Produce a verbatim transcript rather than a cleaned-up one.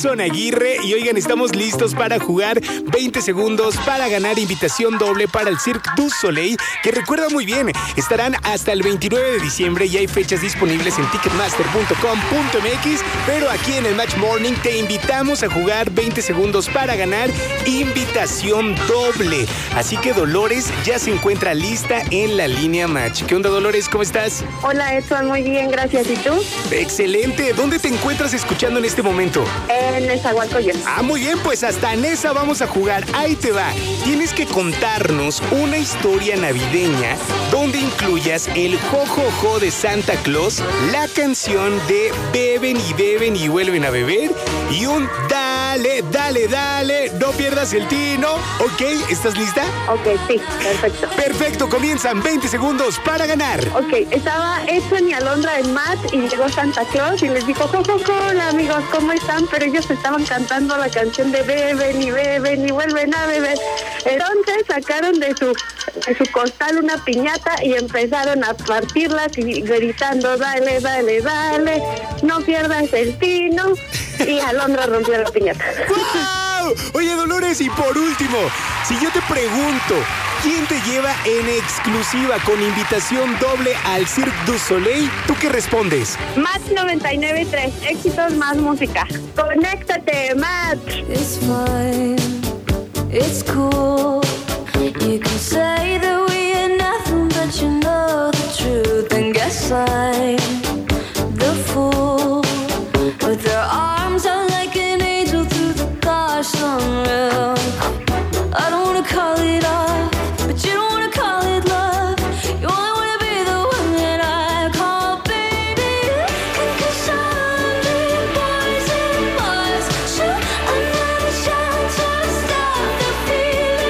Edson Aguirre. Y oigan, estamos listos para jugar veinte segundos para ganar invitación doble para el Cirque du Soleil, que recuerda muy bien, estarán hasta el veintinueve de diciembre y hay fechas disponibles en ticketmaster punto com punto m x. Pero aquí en el Match Morning te invitamos a jugar veinte segundos para ganar invitación doble. Así que Dolores ya se encuentra lista en la línea Match. ¿Qué onda, Dolores? ¿Cómo estás? Hola, Edson, muy bien, gracias. ¿Y tú? Excelente. ¿Dónde te encuentras escuchando en este momento? En Nezahualcóyotl. Ah, muy bien, pues hasta en esa vamos a jugar. Ahí te va. Tienes que contarnos una historia navideña donde incluyas el jojojo de Santa Claus, la canción de Beben y beben y vuelven a beber y un dale, dale, dale, no pierdas el tino. ¿Ok? ¿Estás lista? Ok, sí, perfecto. Perfecto, comienzan veinte segundos para ganar. Ok, estaba Edson y Alondra en Mat y llegó Santa Claus y les dijo, jo, jo, jo, hola amigos, ¿cómo están? Pero ellos estaban cantando la canción de beben y beben y vuelven a beber. Entonces sacaron de su, de su costal una piñata y empezaron a partirlas y gritando, dale, dale, dale, no pierdas el tino. Y Alondra rompió la piñata. ¡Wow! Oye, Dolores, y por último, si yo te pregunto, ¿quién te lleva en exclusiva con invitación doble al Cirque du Soleil? ¿Tú qué respondes? Match noventa y nueve punto tres, éxitos más música. ¡Conéctate, Match! It's fine, it's cool. You can say the